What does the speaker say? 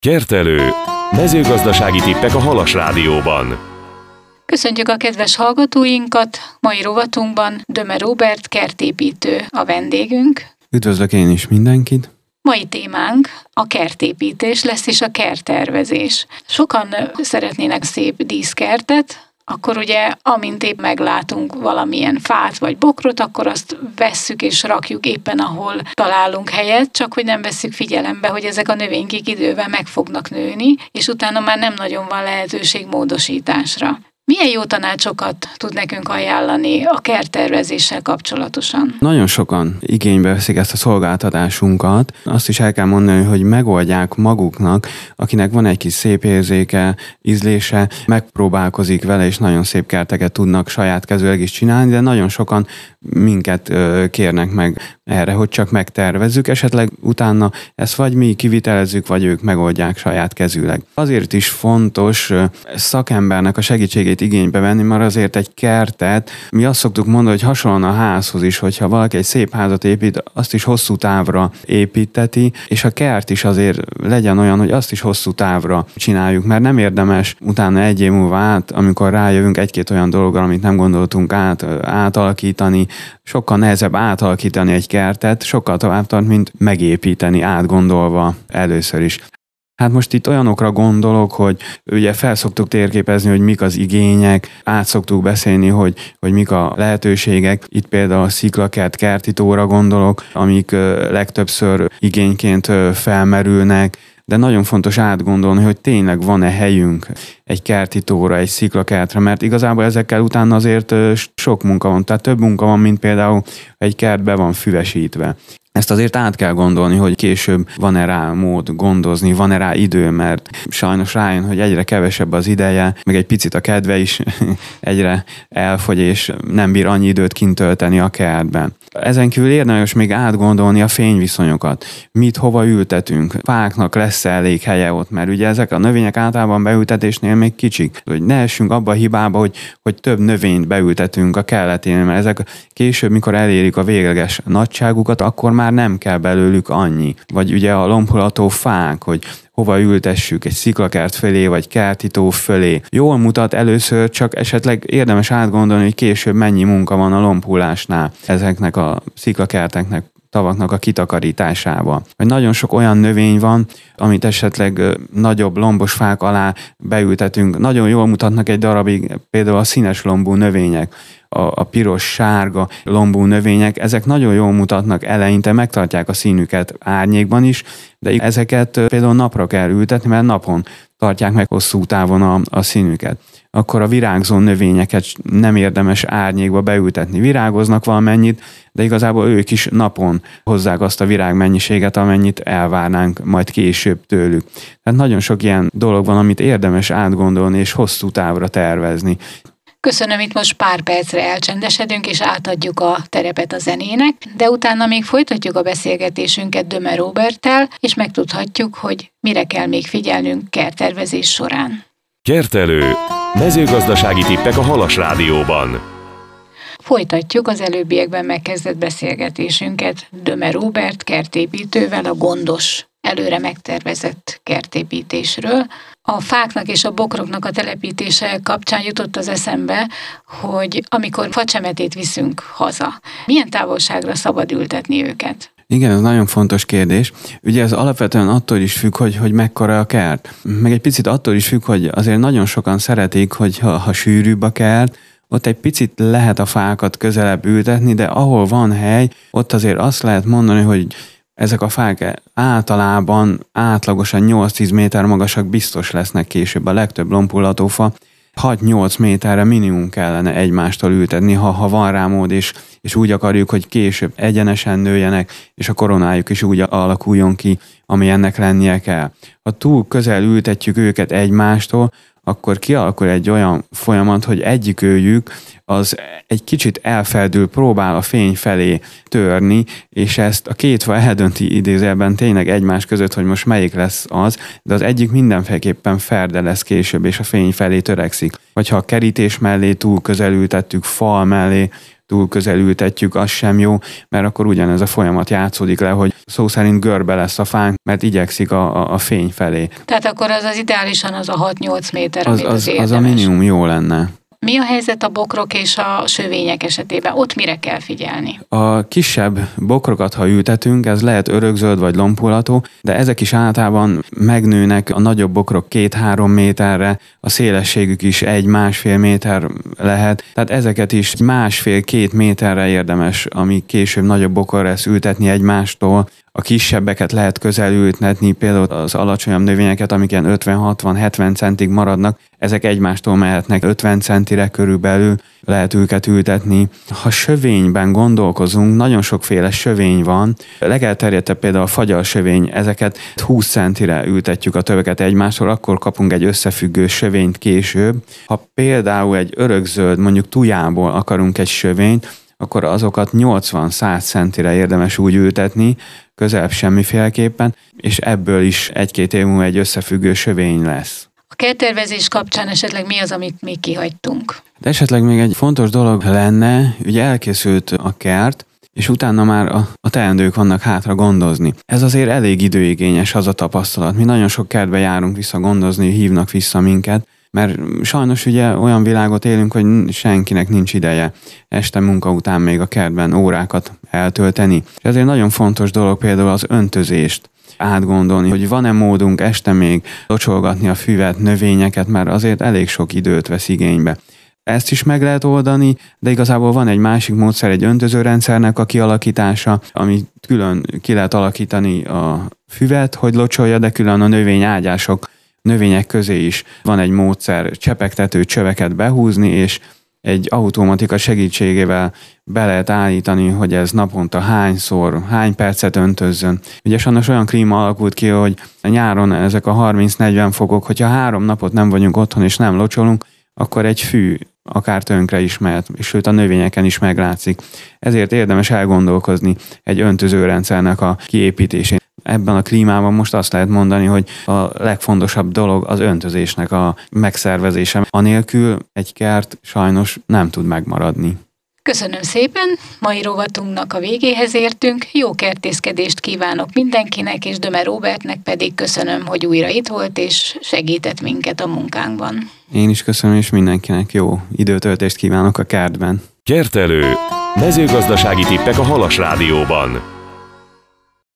Kertelő. Mezőgazdasági tippek a Halas Rádióban. Köszöntjük a kedves hallgatóinkat! Mai rovatunkban Döme Róbert kertépítő a vendégünk. Üdvözlök én is mindenkit! Mai témánk a kertépítés lesz és a kerttervezés. Sokan szeretnének szép díszkertet, akkor ugye, amint épp meglátunk valamilyen fát vagy bokrot, akkor azt vesszük és rakjuk éppen, ahol találunk helyet, csak hogy nem vesszük figyelembe, hogy ezek a növénykék idővel meg fognak nőni, és utána már nem nagyon van lehetőség módosításra. Milyen jó tanácsokat tud nekünk ajánlani a kerttervezéssel kapcsolatosan? Nagyon sokan igénybe veszik ezt a szolgáltatásunkat. Azt is el kell mondani, hogy megoldják maguknak, akinek van egy kis szép érzéke, ízlése, megpróbálkozik vele, és nagyon szép kerteket tudnak saját kezűleg is csinálni, de nagyon sokan minket kérnek meg erre, hogy csak megtervezzük, esetleg utána ezt vagy mi kivitelezzük, vagy ők megoldják saját kezűleg. Azért is fontos szakembernek a segítségét igénybe venni, mert azért egy kertet, mi azt szoktuk mondani, hogy hasonlóan a házhoz is, hogyha valaki egy szép házat épít, azt is hosszú távra építeti, és a kert is azért legyen olyan, hogy azt is hosszú távra csináljuk, mert nem érdemes utána egy év múlva amikor rájövünk egy-két olyan dologra, amit nem gondoltunk átalakítani. Sokkal nehezebb átalakítani egy kertet, sokkal tovább tart, mint megépíteni átgondolva először is. Hát most itt olyanokra gondolok, hogy ugye felszoktuk térképezni, hogy mik az igények, át szoktuk beszélni, hogy mik a lehetőségek. Itt például a sziklakert, kertitóra gondolok, amik legtöbbször igényként felmerülnek, de nagyon fontos átgondolni, hogy tényleg van-e helyünk egy kertitóra, egy sziklakertre, mert igazából ezekkel utána azért sok munka van, tehát több munka van, mint például egy kert be van füvesítve. Ezt azért át kell gondolni, hogy később van-e rá mód gondozni, van-e rá idő, mert sajnos rájön, hogy egyre kevesebb az ideje, meg egy picit a kedve is egyre elfogy, és nem bír annyi időt kint tölteni a kertben. Ezen kívül érdemes még átgondolni a fényviszonyokat. Mit, hova ültetünk? Fáknak lesz elég helye ott, mert ugye ezek a növények általában beültetésnél még kicsik. Hogy ne essünk abba a hibába, hogy több növényt beültetünk a kelleténél, mert ezek később, mikor elérik a végleges nagyságukat, akkor már nem kell belőlük annyi. Vagy ugye a lombhulató fák, hogy hova ültessük, egy sziklakert fölé, vagy kertitó fölé. Jól mutat először, csak esetleg érdemes átgondolni, hogy később mennyi munka van a lombhulásnál ezeknek a sziklakerteknek, tavaknak a kitakarításával. Vagy nagyon sok olyan növény van, amit esetleg nagyobb lombos fák alá beültetünk. Nagyon jól mutatnak egy darabig például a színes lombú növények, a piros, sárga lombú növények, ezek nagyon jól mutatnak eleinte, megtartják a színüket árnyékban is, de ezeket például napra kell ültetni, mert napon tartják meg hosszú távon a színüket. Akkor a virágzó növényeket nem érdemes árnyékba beültetni. Virágoznak valamennyit, de igazából ők is napon hozzák azt a virágmennyiséget, amennyit elvárnánk majd később tőlük. Tehát nagyon sok ilyen dolog van, amit érdemes átgondolni és hosszú távra tervezni. Köszönöm, itt most pár percre elcsendesedünk, és átadjuk a terepet a zenének, de utána még folytatjuk a beszélgetésünket Döme Róberttel, és megtudhatjuk, hogy mire kell még figyelnünk kerttervezés során. Kertelő. Mezőgazdasági tippek a Halas Rádióban. Folytatjuk az előbbiekben megkezdett beszélgetésünket Döme Róbert kertépítővel a gondos, előre megtervezett kertépítésről. A fáknak és a bokroknak a telepítése kapcsán jutott az eszembe, hogy amikor facsemetét viszünk haza, milyen távolságra szabad ültetni őket? Igen, ez nagyon fontos kérdés. Ugye ez alapvetően attól is függ, hogy mekkora a kert. Meg egy picit attól is függ, hogy azért nagyon sokan szeretik, hogy ha sűrűbb a kert, ott egy picit lehet a fákat közelebb ültetni, de ahol van hely, ott azért azt lehet mondani, hogy ezek a fák általában átlagosan 8-10 méter magasak biztos lesznek később. A legtöbb lombhullató fa 6-8 méterre minimum kellene egymástól ültetni, ha van rá mód, és úgy akarjuk, hogy később egyenesen nőjenek, és a koronájuk is úgy alakuljon ki, ami ennek lennie kell. Ha túl közel ültetjük őket egymástól, akkor kialakul egy olyan folyamat, hogy egyikőjük az egy kicsit elfeldül, próbál a fény felé törni, és ezt a két fa eldönti idézőjelben tényleg egymás között, hogy most melyik lesz az, de az egyik mindenféleképpen ferde lesz később, és a fény felé törekszik. Vagy ha a kerítés mellé túl közel ültettük, fal mellé, túl közel ültetjük, az sem jó, mert akkor ugyanez a folyamat játszódik le, hogy szó szerint görbe lesz a fánk, mert igyekszik a fény felé. Tehát akkor az ideálisan az a 6-8 méter, amit az érdemes. Az a minimum jó lenne. Mi a helyzet a bokrok és a sövények esetében? Ott mire kell figyelni? A kisebb bokrokat, ha ültetünk, ez lehet örökzöld vagy lombhullató, de ezek is általában megnőnek, a nagyobb bokrok 2-3 méterre, a szélességük is 1-1,5 méter lehet, tehát ezeket is 1,5-2 méterre érdemes, ami később nagyobb bokorra lesz ültetni egymástól. A kisebbeket lehet közel ültetni, például az alacsonyabb növényeket, amik ilyen 50-60-70 centig maradnak, ezek egymástól mehetnek 50 centire körülbelül, lehet őket ültetni. Ha sövényben gondolkozunk, nagyon sokféle sövény van. Legelterjedtebb például a fagyalsövény, ezeket 20 centire ültetjük a töveket egymástól, akkor kapunk egy összefüggő sövényt később. Ha például egy örökzöld, mondjuk tujából akarunk egy sövényt, akkor azokat 80-100 centire érdemes úgy ültetni, közelebb semmiféleképpen, és ebből is 1-2 év múlva egy összefüggő sövény lesz. A kerttervezés kapcsán esetleg mi az, amit még kihagytunk? De esetleg még egy fontos dolog lenne, ugye elkészült a kert, és utána már a teendők vannak hátra gondozni. Ez azért elég időigényes az a tapasztalat. Mi nagyon sok kertbe járunk vissza gondozni, hívnak vissza minket, mert sajnos ugye olyan világot élünk, hogy senkinek nincs ideje este munka után még a kertben órákat eltölteni. És ezért nagyon fontos dolog például az öntözést átgondolni, hogy van-e módunk este még locsolgatni a füvet, növényeket, mert azért elég sok időt vesz igénybe. Ezt is meg lehet oldani, de igazából van egy másik módszer, egy öntözőrendszernek a kialakítása, ami külön ki lehet alakítani a füvet, hogy locsolja, de külön a növényágyások, növények közé is van egy módszer, csepegtető csöveket behúzni, és egy automatika segítségével be lehet állítani, hogy ez naponta hányszor, hány percet öntözzön. Ugye sajnos olyan klíma alakult ki, hogy nyáron ezek a 30-40 fokok, hogyha 3 napot nem vagyunk otthon és nem locsolunk, akkor egy fű akár tönkre is mehet, és sőt a növényeken is meglátszik. Ezért érdemes elgondolkozni egy öntözőrendszernek a kiépítésén. Ebben a klímában most azt lehet mondani, hogy a legfontosabb dolog az öntözésnek a megszervezése. Anélkül egy kert sajnos nem tud megmaradni. Köszönöm szépen, mai rovatunknak a végéhez értünk, jó kertészkedést kívánok mindenkinek, és Döme Róbertnek pedig köszönöm, hogy újra itt volt, és segített minket a munkánkban. Én is köszönöm, és mindenkinek jó időtöltést kívánok a kertben. Kertelő. Mezőgazdasági tippek a Halas Rádióban.